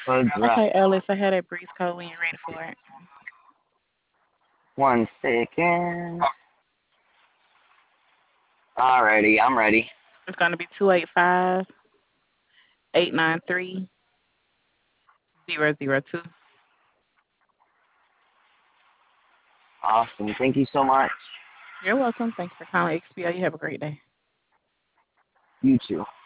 Quadra. Okay, Ellis, I had that breeze code when you're ready for it. 1 second. Alrighty, I'm ready. It's going to be 285-893-002. Awesome. Thank you so much. You're welcome. Thank you for calling XPO. You have a great day. You too.